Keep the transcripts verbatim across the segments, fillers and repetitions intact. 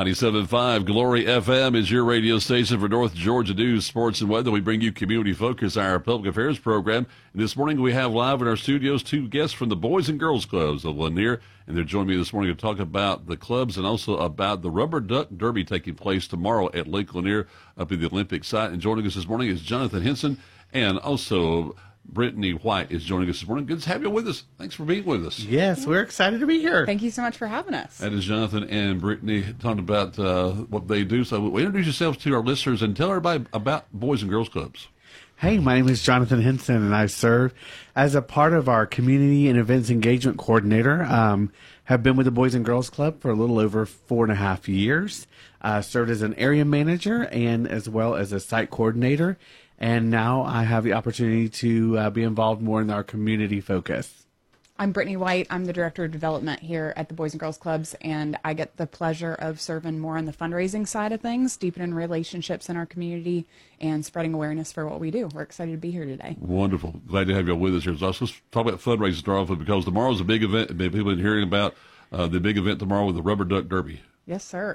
ninety-seven point five Glory F M is your radio station for North Georgia news, sports, and weather. We bring you Community Focus, our public affairs program. And this morning we have live in our studios two guests from the Boys and Girls Clubs of Lanier. And they're joining me this morning to talk about the clubs and also about the Rubber Duck Derby taking place tomorrow at Lake Lanier up at the Olympic site. And joining us this morning is Jonathan Henson and also Brittany White is joining us this morning. Good to have you with us. Thanks for being with us. Yes, we're excited to be here. Thank you so much for having us. That is Jonathan and Brittany talking about uh, what they do. So introduce yourselves to our listeners and tell everybody about Boys and Girls Clubs. Hey, my name is Jonathan Henson, and I serve as a part of our Community and Events Engagement Coordinator. Um, have been with the Boys and Girls Club for a little over four and a half years. Uh, served as an area manager and as well as a site coordinator. And now I have the opportunity to uh, be involved more in our community focus. I'm Brittany White. I'm the Director of Development here at the Boys and Girls Clubs, and I get the pleasure of serving more on the fundraising side of things, deepening relationships in our community, and spreading awareness for what we do. We're excited to be here today. Wonderful. Glad to have you all with us here. So let's talk about fundraising start off with, because tomorrow's a big event. People have been hearing about uh, the big event tomorrow with the Rubber Duck Derby. Yes, sir.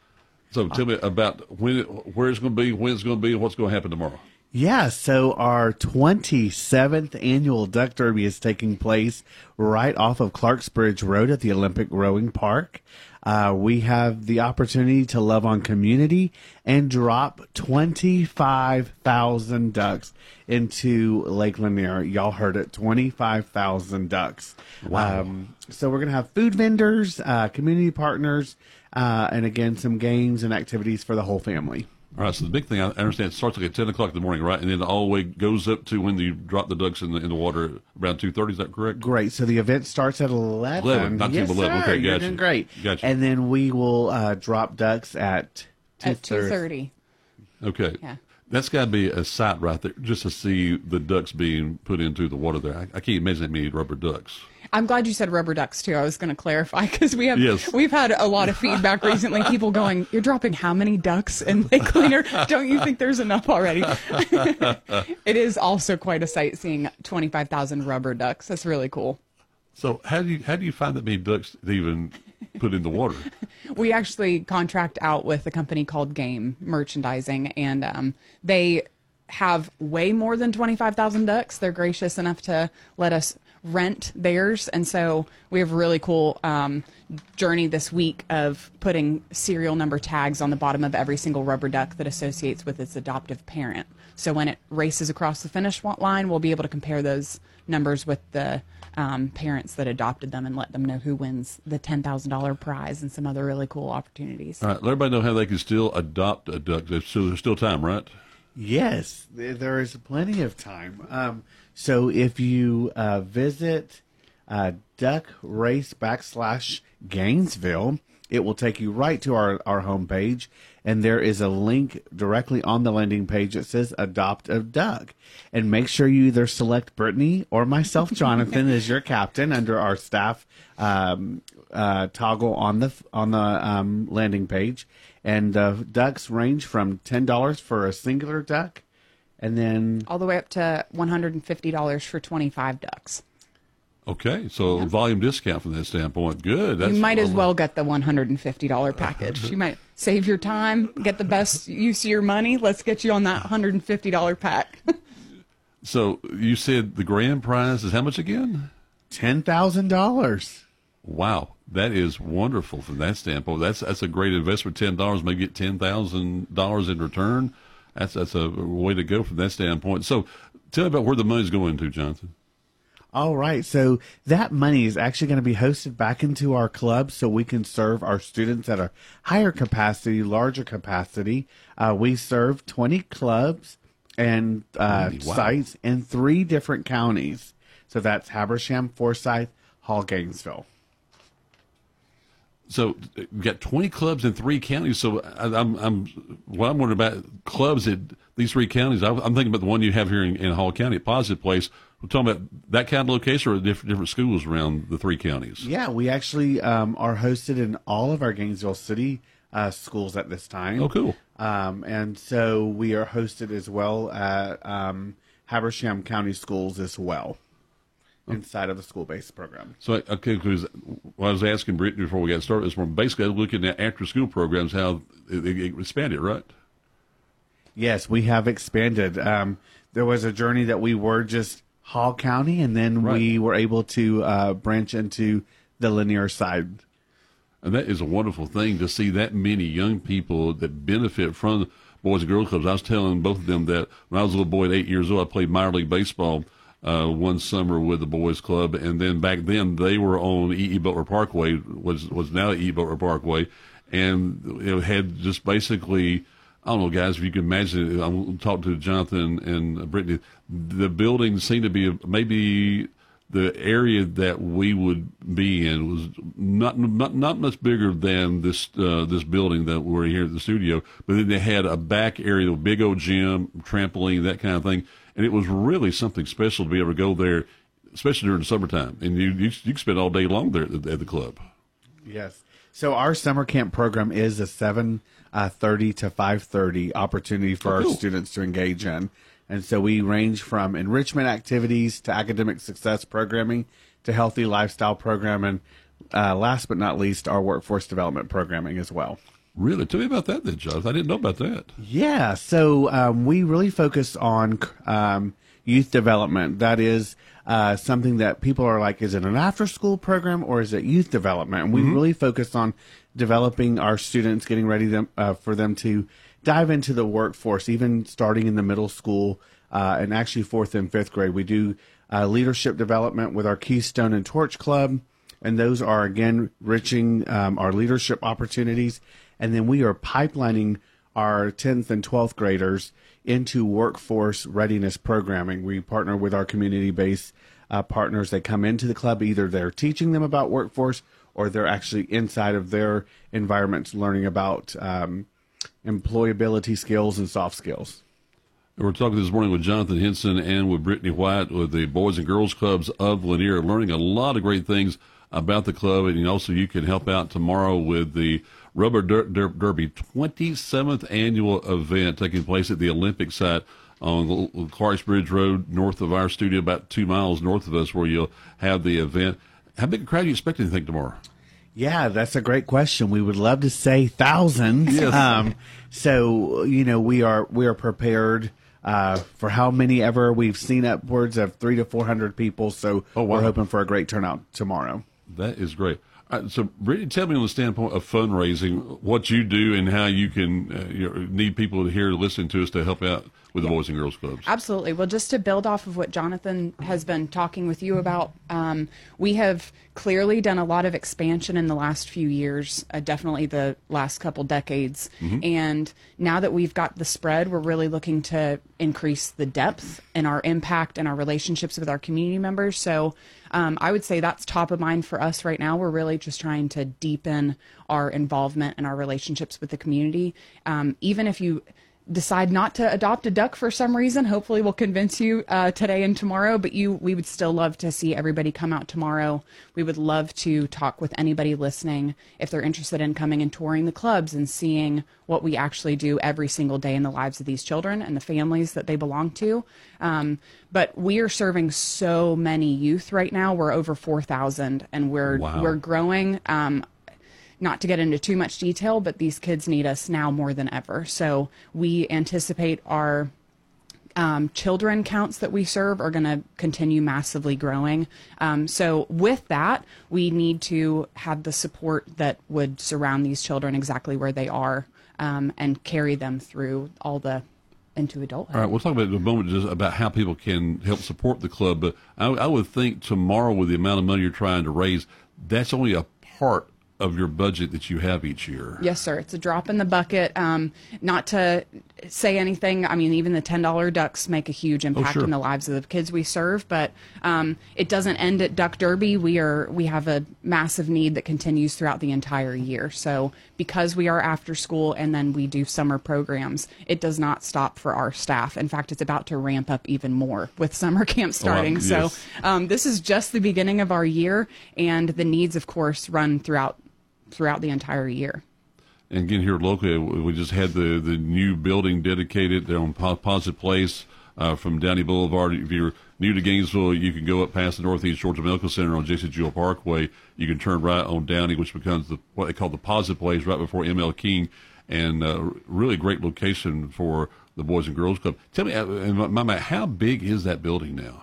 So tell me about when, it, where it's going to be, when it's going to be, and what's going to happen tomorrow. Yeah, so our twenty-seventh annual Duck Derby is taking place right off of Clarksbridge Road at the Olympic Rowing Park. Uh, we have the opportunity to love on community and drop twenty-five thousand ducks into Lake Lanier. Y'all heard it, twenty-five thousand ducks. Wow. Um, so we're going to have food vendors, uh, community partners, uh, and again, some games and activities for the whole family. All right, so the big thing, I understand, it starts like at ten o'clock in the morning, right? And then all the way goes up to when you drop the ducks in the, in the water around two thirty, is that correct? Great. So the event starts at eleven. eleven, not yes, ten, eleven. Sir. Okay, You're gotcha. doing great. Gotcha. And then we will uh, drop ducks at At two thirty. Okay. Yeah. That's got to be a sight right there, just to see the ducks being put into the water there. I, I can't imagine that many rubber ducks. I'm glad you said rubber ducks, too. I was going to clarify, because we have, Yes. we've had a lot of feedback recently. People going, you're dropping how many ducks in Lake Lanier? Don't you think there's enough already? It is also quite a sight seeing twenty-five thousand rubber ducks. That's really cool. So how do you how do you find that many ducks to even put in the water? We actually contract out with a company called Game Merchandising, and um, they have way more than twenty-five thousand ducks. They're gracious enough to let us rent theirs, and so we have a really cool um, journey this week of putting serial number tags on the bottom of every single rubber duck that associates with its adoptive parent. So when it races across the finish line, we'll be able to compare those numbers with the um, parents that adopted them and let them know who wins the ten thousand dollars prize and some other really cool opportunities. All right, let everybody know how they can still adopt a duck. There's still, there's still time, right? Yes, there is plenty of time. Um, so if you uh, visit uh, Duck Race backslash Gainesville, it will take you right to our, our homepage, and there is a link directly on the landing page that says Adopt a Duck. And make sure you either select Brittany or myself, Jonathan, as your captain under our staff um, uh, toggle on the on the um, landing page. And uh, ducks range from ten dollars for a singular duck, and then All the way up to one hundred fifty dollars for twenty-five ducks. Okay, so yeah. Volume discount from that standpoint. Good. That's, you might as well get the one hundred fifty dollars package. You might save your time, get the best use of your money. Let's get you on that one hundred fifty dollars pack. So you said the grand prize is how much again? ten thousand dollars. Wow, that is wonderful from that standpoint. That's that's a great investment. Ten dollars may get ten thousand dollars in return. That's that's a way to go from that standpoint. So, tell me about where the money's going to, Jonathan. All right, so that money is actually going to be hosted back into our club, so we can serve our students at a higher capacity, larger capacity. Uh, we serve twenty clubs and uh, wow. sites in three different counties. So that's Habersham, Forsyth, Hall, Gainesville. So you got twenty clubs in three counties. So I, I'm, I'm, what I'm wondering about clubs in these three counties. I, I'm thinking about the one you have here in, in Hall County at Positive Place. We're talking about that kind of location or different different schools around the three counties. Yeah, we actually um, are hosted in all of our Gainesville City uh, schools at this time. Oh, cool. Um, and so we are hosted as well at um, Habersham County schools as well. inside of the school-based program. So, okay, because what I was asking Brittany before we got started this morning, basically looking at after-school programs, how it, it expanded, right? Yes, we have expanded. Um, there was a journey that we were just Hall County, and then Right. we were able to uh, branch into the Lanier side. And that is a wonderful thing to see that many young people that benefit from Boys and Girls Clubs. I was telling both of them that when I was a little boy at eight years old, I played minor league baseball uh, one summer with the Boys Club. And then back then they were on E E. Butler Parkway, was was now E E. Butler Parkway. And it had just basically, I don't know, guys, if you can imagine, I'm talking to Jonathan and Brittany, the buildings seemed to be maybe the area that we would be in was not not not much bigger than this uh, this building that we're here at the studio. But then they had a back area, a big old gym, trampoline, that kind of thing, and it was really something special to be able to go there, especially during the summertime. And you you, you can spend all day long there at the, at the club. Yes. So our summer camp program is a seven thirty to five thirty opportunity for Oh, our cool. students to engage in. And so we range from enrichment activities to academic success programming to healthy lifestyle programming. Uh, last but not least, our workforce development programming as well. Really? Tell me about that then, Jonathan. I didn't know about that. Yeah, so um, we really focus on um, youth development. That is uh, something that people are like, is it an after-school program or is it youth development? And we really focus on developing our students, getting ready them, uh, for them to dive into the workforce, even starting in the middle school uh, and actually fourth and fifth grade. We do uh, leadership development with our Keystone and Torch Club, and those are, again, enriching um, our leadership opportunities. And then we are pipelining our tenth and twelfth graders into workforce readiness programming. We partner with our community-based uh, partners that come into the club. Either they're teaching them about workforce or they're actually inside of their environments learning about um, employability skills and soft skills. We're talking this morning with Jonathan Henson and with Brittany White with the Boys and Girls Clubs of Lanier, learning a lot of great things about the club. And also you can help out tomorrow with the Rubber Der- Der- Derby twenty-seventh annual event taking place at the Olympic site on Clarks Bridge Road, north of our studio, about two miles north of us, where you'll have the event. How big a crowd do you expect to think tomorrow? Yeah, that's a great question. We would love to say thousands. Yes. Um, so, you know, we are we are prepared uh, for how many ever. We've seen upwards of three to four hundred people. So Oh, wow. we're hoping for a great turnout tomorrow. That is great. All right, so, Brittany, tell me on the standpoint of fundraising, what you do and how you can uh, you know, need people to hear listening to us to help out with the Boys and Girls Clubs. Absolutely. Well, just to build off of what Jonathan has been talking with you about, um, we have clearly done a lot of expansion in the last few years, uh, definitely the last couple decades. And now that we've got the spread, we're really looking to increase the depth and our impact and our relationships with our community members. So um, I would say that's top of mind for us right now. We're really just trying to deepen our involvement and our relationships with the community. Um, even if you decide not to adopt a duck for some reason, hopefully we'll convince you uh, today and tomorrow, but you we would still love to see everybody come out tomorrow. We would love to talk with anybody listening if they're interested in coming and touring the clubs and seeing what we actually do every single day in the lives of these children and the families that they belong to. Um, but we are serving so many youth right now. We're over four thousand, and we're Wow. we're growing. Um, Not to get into too much detail, but these kids need us now more than ever. So we anticipate our um, children counts that we serve are going to continue massively growing. Um, so with that, we need to have the support that would surround these children exactly where they are um, and carry them through all the into adulthood. All right, we'll talk about it in a moment just about how people can help support the club. But I, I would think tomorrow, with the amount of money you're trying to raise, that's only a part of your budget that you have each year. Yes, sir. It's a drop in the bucket. Um, not to say anything, I mean, even the ten dollar ducks make a huge impact sure. in the lives of the kids we serve, but um, it doesn't end at Duck Derby. We are we have a massive need that continues throughout the entire year. So because we are after school and then we do summer programs, it does not stop for our staff. In fact, it's about to ramp up even more with summer camp starting. yes. So um, this is just the beginning of our year, and the needs, of course, run throughout throughout the entire year. And again, here locally, we just had the, the new building dedicated there on Po- Positive Place uh, from Downey Boulevard. If you're new to Gainesville, you can go up past the Northeast Georgia Medical Center on J C Jewell Parkway. You can turn right on Downey, which becomes the what they call the Positive Place, right before M L King, and uh, really great location for the Boys and Girls Club. Tell me, uh, Mama, how big is that building now?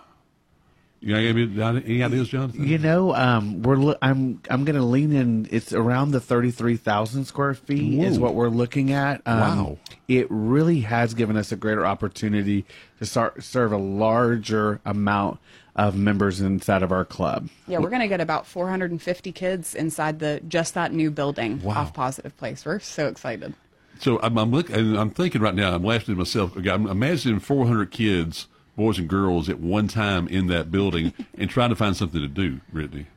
You got any, any ideas, Jonathan? You know, um, we're lo- I'm I'm going to lean in. It's around the thirty-three thousand square feet Whoa. is what we're looking at. Um, Wow. It really has given us a greater opportunity to start serve a larger amount of members inside of our club. Yeah, we're going to get about four hundred fifty kids inside the just that new building Wow. off Positive Place. We're so excited. So I'm, I'm looking, and I'm thinking right now. I'm laughing to myself. Okay, I'm imagining four hundred kids, boys and girls, at one time in that building, and trying to find something to do. Brittany.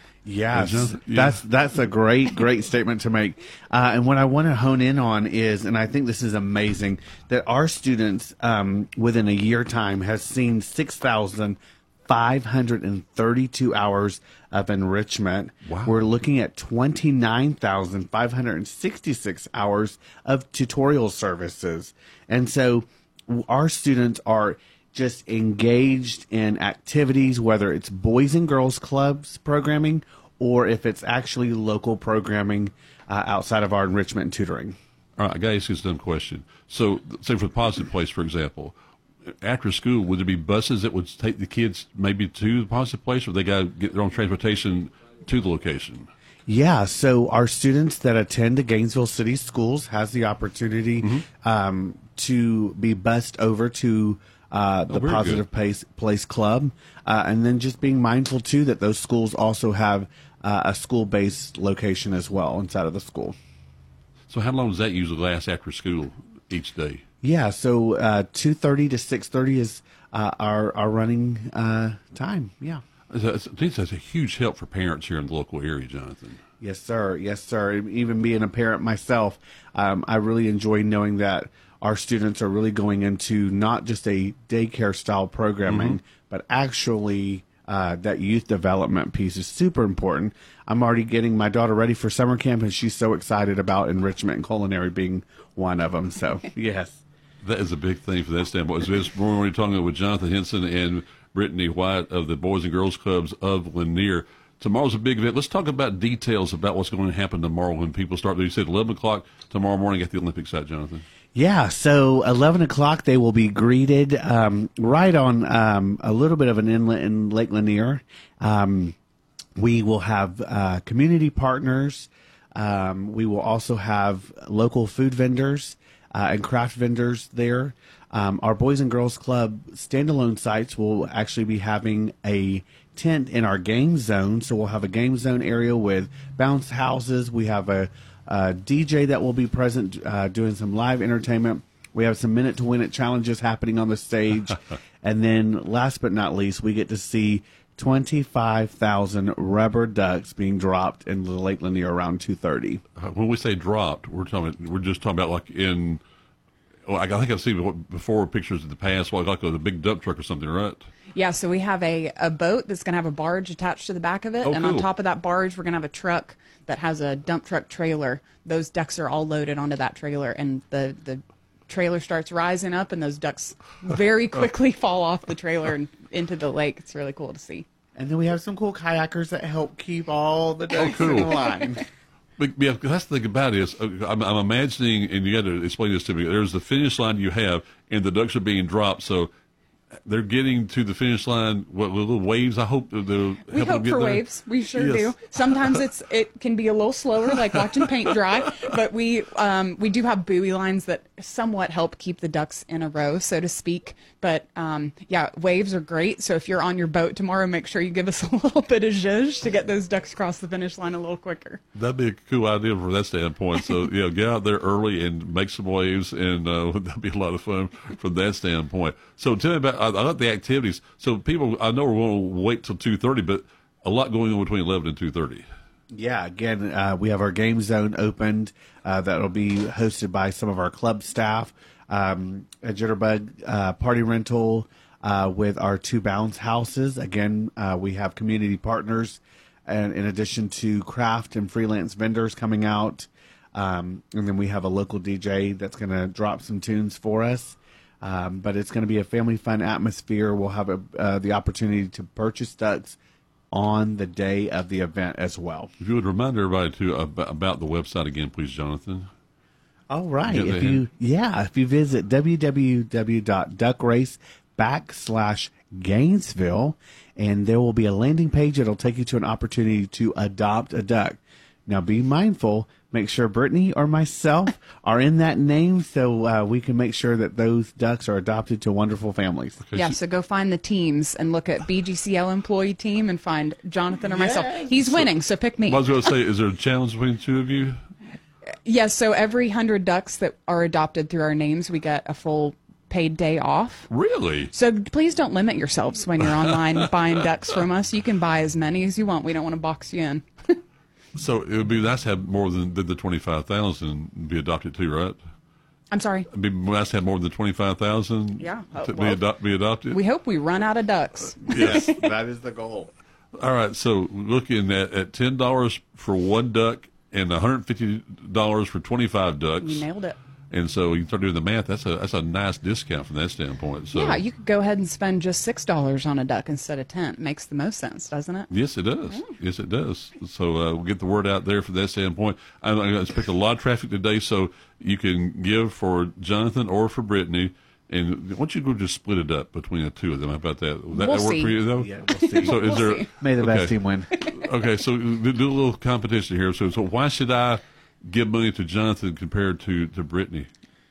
Yes, Yeah. that's that's a great great statement to make. Uh, and what I want to hone in on is, and I think this is amazing, that our students um, within a year time has seen six thousand five hundred and thirty-two hours of enrichment. Wow. We're looking at twenty-nine thousand five hundred and sixty-six hours of tutorial services, and so w- our students are just engaged in activities, whether it's Boys and Girls Clubs programming or if it's actually local programming uh, outside of our enrichment and tutoring. All right, I got to ask you a dumb question. So, say for the Positive Place, for example, after school, would there be buses that would take the kids maybe to the Positive Place, or they got to get their own transportation to the location? Yeah, so our students that attend the Gainesville City Schools has the opportunity Mm-hmm. um, to be bused over to uh, the Oh, very Positive good. Place, Place Club, uh, and then just being mindful too that those schools also have uh, a school-based location as well inside of the school. So, how long does that usually last after school each day? Yeah, so uh, two thirty to six thirty is uh, our our running uh, time. Yeah. That's, I think that's a huge help for parents here in the local area, Jonathan. Yes, sir. Yes, sir. Even being a parent myself, um, I really enjoy knowing that our students are really going into not just a daycare style programming, Mm-hmm. but actually uh, that youth development piece is super important. I'm already getting my daughter ready for summer camp, and she's so excited about enrichment and culinary being one of them. So, yes. That is a big thing for that standpoint. So this morning we're talking with Jonathan Henson and Brittany White of the Boys and Girls Clubs of Lanier. Tomorrow's a big event. Let's talk about details about what's going to happen tomorrow when people start. You said eleven o'clock tomorrow morning at the Olympic site, Jonathan. Yeah, so eleven o'clock they will be greeted um, right on um, a little bit of an inlet in Lake Lanier. Um, we will have uh, community partners. Um, we will also have local food vendors uh, and craft vendors there. Um, our Boys and Girls Club standalone sites will actually be having a tent in our game zone. So we'll have a game zone area with bounce houses. We have a Uh, D J that will be present uh, doing some live entertainment. We have some minute to win it challenges happening on the stage. And then last but not least, we get to see twenty-five thousand rubber ducks being dropped in the Lake Lanier around two thirty. Uh, When we say dropped, we're talking. We're just talking about like in. Well, I think I've seen before pictures of the past, like like a big dump truck or something, right? Yeah, so we have a, a boat that's going to have a barge attached to the back of it. Oh, and on cool. top of that barge, we're going to have a truck that has a dump truck trailer. Those ducks are all loaded onto that trailer, and the, the trailer starts rising up, and those ducks very quickly fall off the trailer and into the lake. It's really cool to see. And then we have some cool kayakers that help keep all the ducks cool. in line. But yeah, that's the thing about it is, uh, I'm, I'm imagining, and you got to explain this to me. There's the finish line you have, and the ducks are being dropped. So they're getting to the finish line. What little waves? I hope they'll We help them hope get for there. waves. We sure Yes. do. Sometimes it's it can be a little slower, like watching paint dry. But we um, we do have buoy lines that somewhat help keep the ducks in a row, so to speak. But um, yeah, waves are great. So if you're on your boat tomorrow, make sure you give us a little bit of zhuzh to get those ducks across the finish line a little quicker. That'd be a cool idea from that standpoint. So, you know, get out there early and make some waves, and uh, that'd be a lot of fun from that standpoint. So, tell me about, I, I like the activities. So, people, I know we're going to wait till two thirty, but a lot going on between eleven and two thirty. Yeah, again, uh, we have our game zone opened. Uh, that'll be hosted by some of our club staff. Um, a Jitterbug uh, party rental uh, with our two bounce houses. Again, uh, we have community partners, and in addition to craft and freelance vendors coming out. Um, and then we have a local D J that's going to drop some tunes for us. Um, but it's going to be a family fun atmosphere. We'll have a, uh, the opportunity to purchase ducks on the day of the event as well. If you would remind everybody too about, about the website again, please, Jonathan. All right. Yeah, If you, yeah, if you visit www.duckrace backslash Gainesville, and there will be a landing page that'll take you to an opportunity to adopt a duck. Now, be mindful. Make sure Brittany or myself are in that name so uh, we can make sure that those ducks are adopted to wonderful families. Okay, Yeah, so- so go find the teams and look at B G C L employee team and find Jonathan or myself. He's winning, so pick me. I was going to say, is there a challenge between the two of you? Yes, so every one hundred ducks that are adopted through our names, we get a full paid day off. Really? So please don't limit yourselves when you're online buying ducks from us. You can buy as many as you want. We don't want to box you in. So it would be nice to have more than, than the twenty-five thousand be adopted too, right? I'm sorry. It'd be nice to have more than twenty-five thousand Yeah, uh, to be, well, ado- be adopted. We hope we run out of ducks. Yes, that is the goal. All right, so looking at, at ten dollars for one duck and one hundred fifty dollars for twenty-five ducks. You nailed it. And so you can start doing the math. That's a that's a nice discount from that standpoint. So Yeah, you could go ahead and spend just six dollars on a duck instead of ten. Makes the most sense, doesn't it? Yes, it does. Yes, it does. So uh, we'll get the word out there from that standpoint. I, I expect a lot of traffic today, so you can give for Jonathan or for Brittany. And why don't you go just split it up between the two of them? How about that? Would that, We'll that work see. for you, though? Yeah, we'll see. So is We'll there? see. May the best okay. team win. Okay, so do, do a little competition here. So, so why should I give money to Jonathan compared to to Brittany?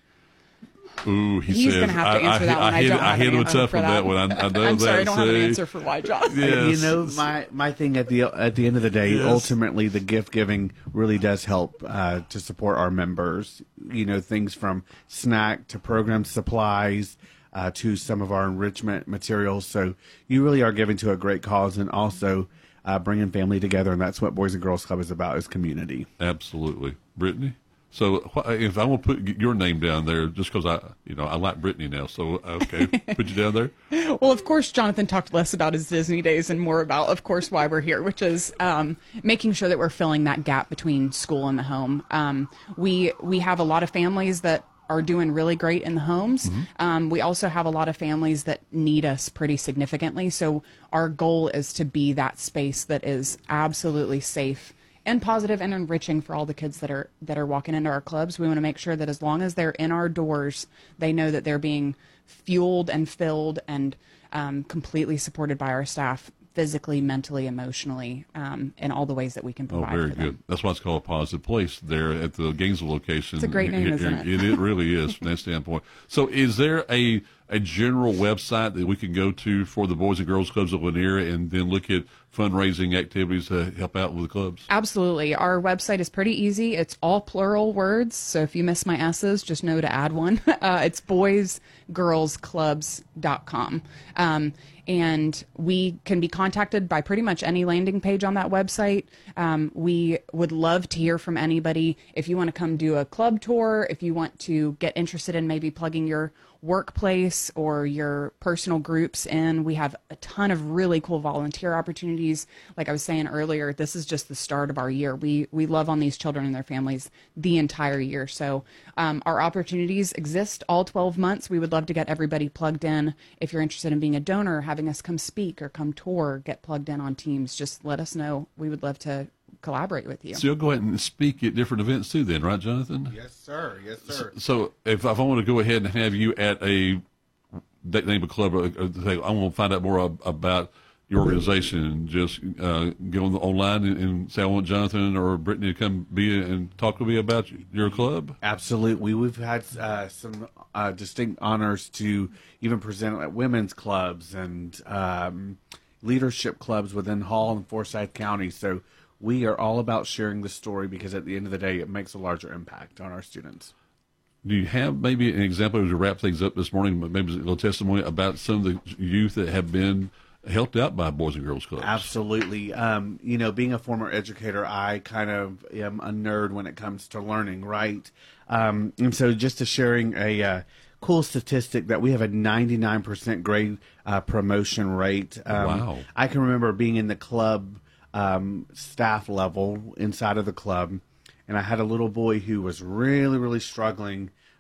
Ooh, he He's says. going to have to I, answer I, that one. I, I hit, don't I have hit an him answer tough for on that. that one. I, I know I'm that. sorry, I don't have an say. answer for why, John. Yes. You know, my my thing at the at the end of the day, Yes. ultimately, the gift giving really does help uh, to support our members. You know, things from snack to program supplies uh, to some of our enrichment materials. So you really are giving to a great cause, and also uh, bringing family together. And that's what Boys and Girls Club is about: is community. Absolutely, Brittany. So wh- if I want to put your name down there, just because I, you know, I like Brittany now, so okay, put you down there. Well, of course, Jonathan talked less about his Disney days and more about, of course, why we're here, which is um, making sure that we're filling that gap between school and the home. Um, we we have a lot of families that are doing really great in the homes. Mm-hmm. Um, we also have a lot of families that need us pretty significantly. So our goal is to be that space that is absolutely safe and positive and enriching for all the kids that are that are walking into our clubs. We want to make sure that as long as they're in our doors, they know that they're being fueled and filled and um, completely supported by our staff, physically, mentally, emotionally, um, in all the ways that we can Oh, provide very for them. good. That's why it's called a positive place there at the Gainesville location. It's a great name, isn't it? It, it really is from that standpoint. So is there a, a general website that we can go to for the Boys and Girls Clubs of Lanier and then look at fundraising activities to help out with the clubs? Absolutely. Our website is pretty easy. It's all plural words. So if you miss my S's, just know to add one. Uh, it's boys girls clubs dot com. Um, and we can be contacted by pretty much any landing page on that website. Um, we would love to hear from anybody. If you want to come do a club tour, if you want to get interested in maybe plugging your workplace or your personal groups in, we have a ton of really cool volunteer opportunities. Like I was saying earlier, this is just the start of our year. We we love on these children and their families the entire year. So um, our opportunities exist all twelve months. We would love to get everybody plugged in. If you're interested in being a donor, having us come speak or come tour, get plugged in on teams, just let us know. We would love to collaborate with you. So you'll go ahead and speak at different events too then, right, Jonathan? Yes, sir. Yes, sir. So if, if I want to go ahead and have you at a that name of club, uh, uh, say, I want to find out more ab- about your organization, just uh, go on the, online and, and say I want Jonathan or Brittany to come be and talk to me about your club. Absolutely. We've had uh, some uh, distinct honors to even present at women's clubs and um, leadership clubs within Hall and Forsyth County. So we are all about sharing the story because at the end of the day, it makes a larger impact on our students. Do you have maybe an example as you wrap things up this morning, maybe a little testimony about some of the youth that have been helped out by Boys and Girls Clubs? Absolutely. Um, you know, being a former educator, I kind of am a nerd when it comes to learning, right? Um, and so just to sharing a uh, cool statistic that we have a ninety-nine percent grade uh, promotion rate. Um, Wow. I can remember being in the club um, staff level inside of the club, and I had a little boy who was really, really struggling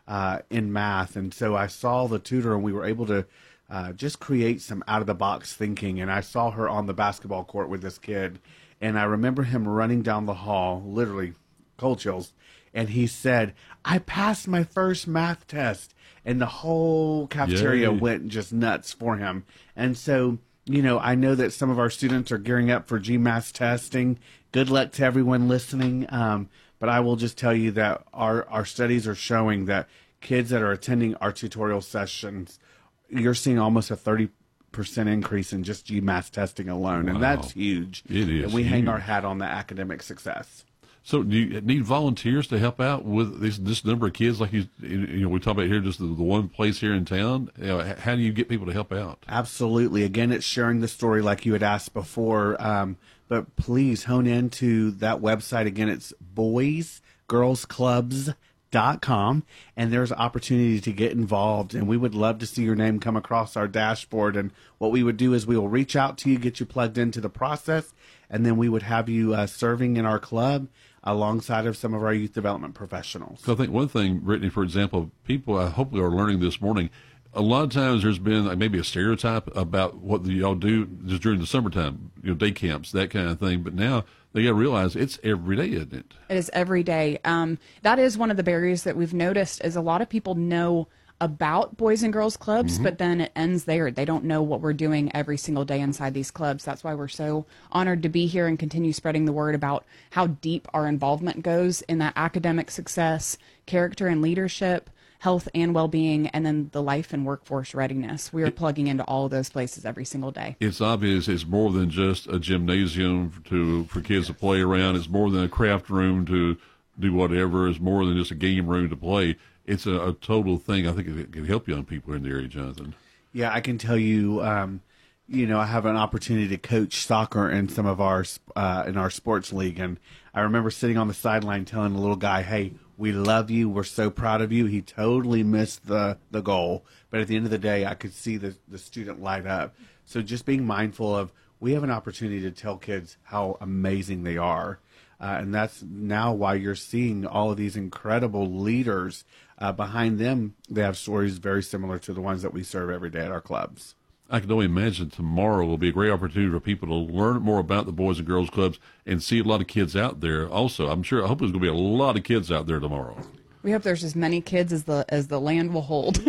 uh, in math. And so I saw the tutor, and we were able to uh, just create some out-of-the-box thinking. And I saw her on the basketball court with this kid. And I remember him running down the hall, literally cold chills. And he said, I passed my first math test. And the whole cafeteria Yay. went just nuts for him. And so, you know, I know that some of our students are gearing up for GMAT testing. Good luck to everyone listening. Um, but I will just tell you that our, our studies are showing that kids that are attending our tutorial sessions, you're seeing almost a thirty percent increase in just GMAT testing alone. Wow. And that's huge. It is And we hang huge. our hat on the academic success. So do you need volunteers to help out with this, this number of kids? Like you, you know, we talk about here, just the, the one place here in town. You know, how do you get people to help out? Absolutely. Again, it's sharing the story like you had asked before. Um, but please hone into that website. Again, it's boys girls clubs dot com, and there's opportunity to get involved, and we would love to see your name come across our dashboard. And what we would do is we will reach out to you, get you plugged into the process, and then we would have you uh, serving in our club alongside of some of our youth development professionals. So I think one thing, Brittany, for example, people I hope are learning this morning, a lot of times there's been like maybe a stereotype about what the, y'all do just during the summertime, you know, day camps, that kind of thing. But now they got to realize it's every day, isn't it? It is every day. Um, that is one of the barriers that we've noticed is a lot of people know about Boys and Girls Clubs, Mm-hmm. but then it ends there. They don't know what we're doing every single day inside these clubs. That's why we're so honored to be here and continue spreading the word about how deep our involvement goes in that academic success, character and leadership, health and well-being, and then the life and workforce readiness. We are plugging into all of those places every single day. It's obvious it's more than just a gymnasium to for kids to play around. It's more than a craft room to do whatever. It's more than just a game room to play. It's a, a total thing. I think it can help young people in the area, Jonathan. Yeah, I can tell you, um, you know, I have an opportunity to coach soccer in some of our uh, in our sports league, and I remember sitting on the sideline telling the little guy, "Hey, we love you. We're so proud of you." He totally missed the the goal, but at the end of the day, I could see the the student light up. So just being mindful of, we have an opportunity to tell kids how amazing they are, uh, and that's now why you're seeing all of these incredible leaders. Uh, behind them, they have stories very similar to the ones that we serve every day at our clubs. I can only imagine tomorrow will be a great opportunity for people to learn more about the Boys and Girls Clubs and see a lot of kids out there. Also, I'm sure, I hope there's going to be a lot of kids out there tomorrow. We hope there's as many kids as the as the land will hold.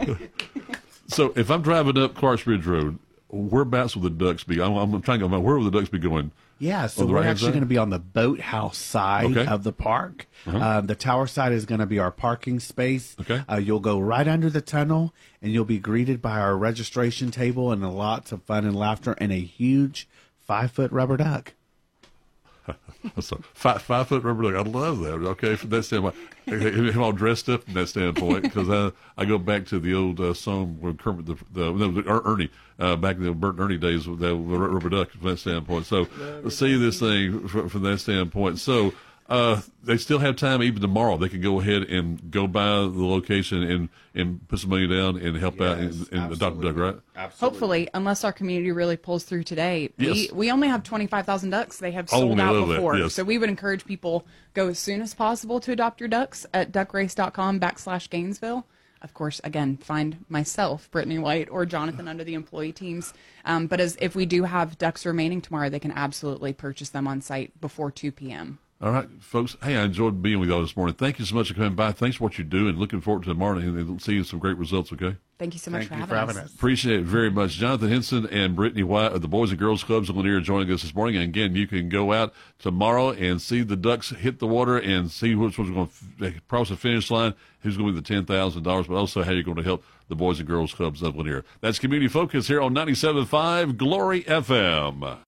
So if I'm driving up Clarks Ridge Road, whereabouts will the Ducks be? I'm, I'm trying to go, where will the Ducks be going? Yeah, so On the we're right-hand actually side? going to be on the boathouse side Okay. of the park. Uh-huh. Uh, the tower side is going to be our parking space. Okay. Uh, you'll go right under the tunnel, and you'll be greeted by our registration table and lots of fun and laughter and a huge five-foot rubber duck. So five, five foot rubber duck. I love that. Okay, from that standpoint, him all dressed up from that standpoint, because I I go back to the old uh, song where Kermit the the, no, the Er- Ernie uh, back in the Bert and Ernie days with the rubber duck from that standpoint. So let's see this thing from, from that standpoint. So. Uh, they still have time even tomorrow. They can go ahead and go by the location and, and put some money down and help out and, and adopt a duck, right? Absolutely. Hopefully, unless our community really pulls through today. Yes. We we only have twenty-five thousand ducks. They have Oh, sold we out love that, before. yes. So we would encourage people go as soon as possible to adopt your ducks at duckrace.com backslash Gainesville. Of course, again, find myself, Brittany White, or Jonathan under the employee teams. Um, but as if we do have ducks remaining tomorrow, they can absolutely purchase them on site before two p.m. All right, folks. Hey, I enjoyed being with y'all this morning. Thank you so much for coming by. Thanks for what you do, and looking forward to tomorrow and seeing some great results, okay? Thank you so much Thank for you having, for having us. us. Appreciate it very much. Jonathan Henson and Brittany White of the Boys and Girls Clubs of Lanier joining us this morning. And again, you can go out tomorrow and see the Ducks hit the water and see which one's going to cross the finish line, who's going to be the ten thousand dollars, but also how you're going to help the Boys and Girls Clubs of Lanier. That's Community Focus here on ninety-seven point five Glory F M.